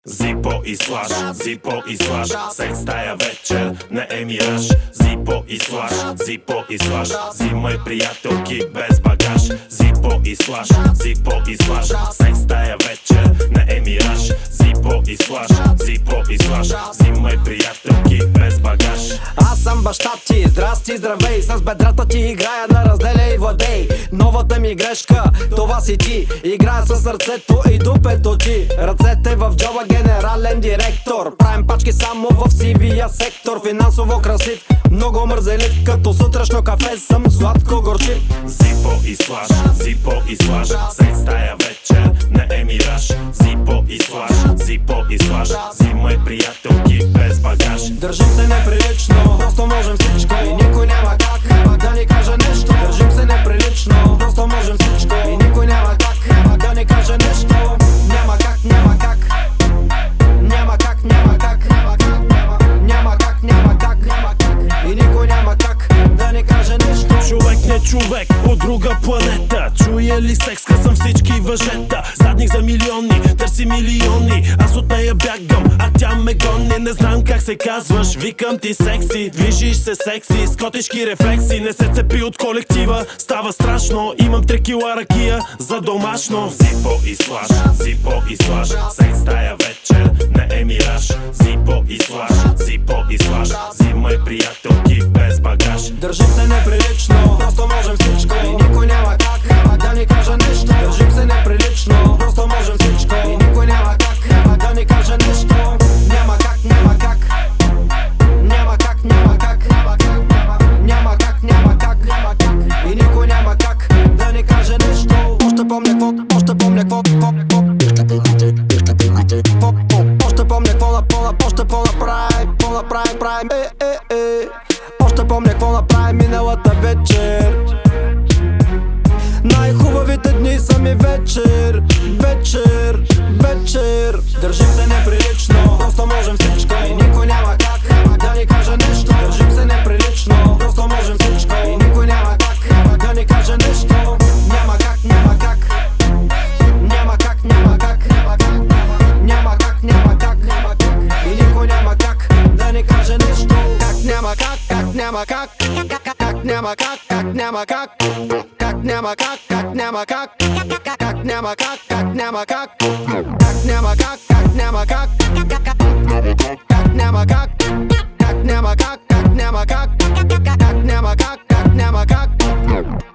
Зипо и слаш, секс тая вечер не е мираж. Зипо и слаш, взимай приятелки без багаж. Зипо и слаш, секс тая вечер не е мираж. Зипо и слаш, взимай приятелки без багаж. Аз съм баща ти, здрасти, здравей. С бедрата ти играя на разделя и владей. Новата ми грешка, това си ти. Играя със сърцето и дупето ти. Ръцете в джоба, генерален директор. Правим пачки само в сивия сектор. Финансово красив, много мързелив. Като сутрешно кафе съм сладко горчив. Зипо и слаш, секс тая вечер не е мираж. Зипо и слаш, взимай приятелки без багаж. Държим се неприлично, просто можем всичко и никой няма как да ни каже нещо. Държим се неприлично, просто можем всичко и никой няма как да ни каже нещо. Няма как, няма как, няма как, няма как, няма как, няма как и никой няма как да ни каже нещо. Човек не човек от друга планета. Чуе ли секс, съм всички въжета. Задник за милиони, търси милиони. Аз от нея бягам, а тя ме гони. Не знам как се казваш, викам ти секси. Движиш се секси, с котешки рефлекси. Не се цепи от колектива, става страшно. Имам 3 кила ракия за домашно. Зипо и слаш, секс тая вечер не е мираж. Зипо и слаш, взимай приятелки без багаж. Държим се неприлично, просто можем всичко и никой няма как да ни каже нещо. Държим се неприлично, просто можем всичко и никой няма как да ни каже нещо. Няма как, няма как, няма как, няма как, няма как, няма как и никой няма как да ни каже нещо. Още помня какво още помня какво направи, още помня какво направи миналата вечер. Най-хубавите дни са ми вечер. Държим се неприлично, просто можем всичко и никой няма как да ни каже нещо. Държим се неприлично, просто можем всичко и никой няма как да ни каже нещо. Няма как, няма как, няма как, няма как, няма как, няма как и никой няма как да ни каже нещо. Как няма как няма как, няма как няма как, няма как няма как, няма как няма как, няма как няма как, няма как, няма как, няма как, няма как, няма как.